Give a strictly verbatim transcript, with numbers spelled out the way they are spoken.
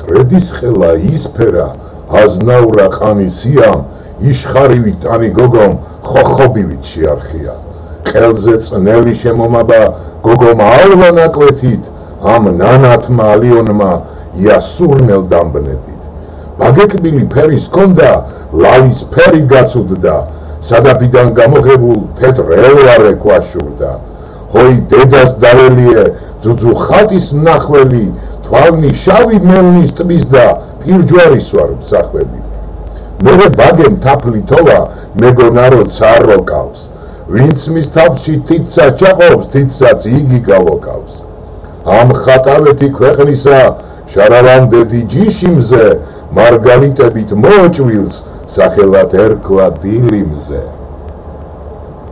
წრედის ხელა ისფერა აზნაურა ყამისიამ იშხარივი ტანი გოგომ ხოხობივით შეარხია ყელზე წნელი შემომაბა გოგომ აულა ნაკვეთით ამ ნანათმა ალიონმა იასურნელ დამბნედით ბაგეტბილი ფერის ჰქონდა ლალის ფერი გაცუდდა სადაფიდან გამოღებულ თეთრ ელვარე ქვაშურდა ჰოი დედას დაველიე ძუძუ ხატის ნახველი თვალნი შავი მელნის ტბის და პირჯვარის ვარ მსახველი მერე ბაგემ თაფლი თოვა მეგონარო ცარო კავს ვინც მის თაფში თითცა ჩაყობს თითცაც იგი გავოკავს ამ ხატავეთი ქვეყნისა შარავანდედი ჯიშიმზე მარგალიტებით მოჭვილს სახელად ერქვა დილიმზე